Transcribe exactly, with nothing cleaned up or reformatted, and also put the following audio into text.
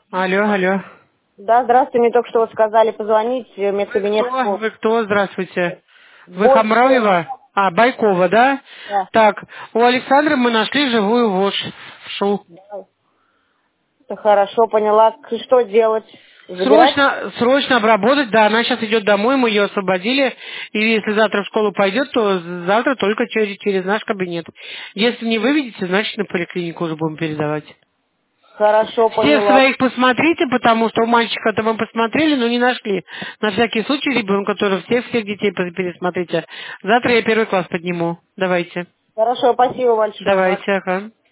Алло, алло. Да, здравствуйте, мне только что вот сказали позвонить в Вы медкабинет. кто? Вы кто? Здравствуйте. Вы Бойкова. Хамраева? А, Байкова, да? Да. Так, у Александра мы нашли живую вошь в шу. Да. Это хорошо, поняла. К- Что делать? Забирать? Срочно, срочно обработать, да, она сейчас идет домой, мы ее освободили, и если завтра в школу пойдет, то завтра только через, через наш кабинет. Если не выведете, значит на поликлинику уже будем передавать. Хорошо, Всех поняла. своих посмотрите, потому что у мальчика-то мы посмотрели, но не нашли. На всякий случай ребенка тоже всех-всех детей пересмотрите. Завтра я первый класс подниму. Давайте. Хорошо, спасибо большое. Давайте, ага.